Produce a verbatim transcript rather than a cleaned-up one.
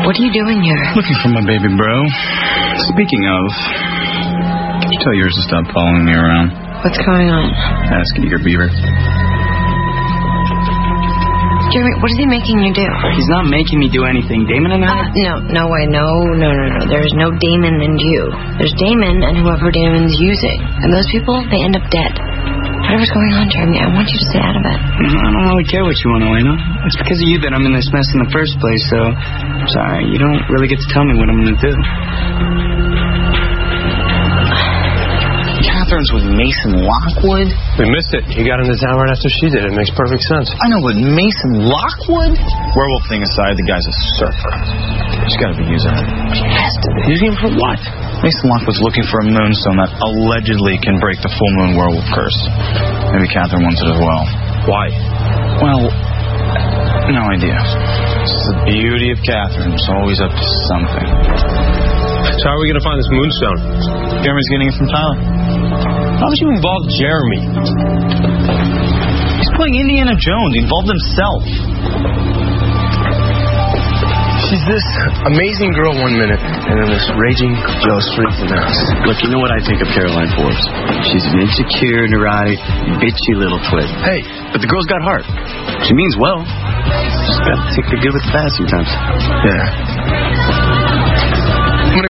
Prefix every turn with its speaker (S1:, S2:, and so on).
S1: What are you doing here?
S2: Looking for my baby bro. Speaking of, could you tell yours to stop following me around?
S1: What's going on?
S2: Ask Eager Beaver.
S1: Jeremy, what is he making you do?
S3: He's not making me do anything. Damon and I...
S1: Uh, no, no way. No, no, no, no. There's no Damon and you. There's Damon and whoever Damon's using. And those people, they end up dead. Whatever's going on, Jeremy, I want you to stay out of it.
S3: I don't really care what you want, Elena. It's because of you that I'm in this mess in the first place, so... I'm sorry, you don't really get to tell me what I'm going to do.
S2: Catherine's with Mason Lockwood?
S4: We missed it. He got into town right after she did. It makes perfect sense.
S2: I know, but Mason Lockwood? Werewolf thing aside, the guy's a surfer. He's got to be using it. He has to be.
S4: Using him for what?
S2: Mason Lockwood's looking for a moonstone that allegedly can break the full moon werewolf curse. Maybe Catherine wants it as well.
S4: Why?
S2: Well, no idea. It's the beauty of Catherine. She's always up to something.
S4: So how are we going to find this moonstone?
S2: Jeremy's getting it from Tyler.
S4: How would you involve Jeremy?
S2: He's playing Indiana Jones. He involved himself.
S4: She's this amazing girl one minute, and then this raging jealous freak the next.
S5: Look, you know what I think of Caroline Forbes? She's an insecure, neurotic, bitchy little twit.
S4: Hey,
S5: but the girl's got heart. She means well. She's got to take the good with the bad sometimes.
S4: Yeah.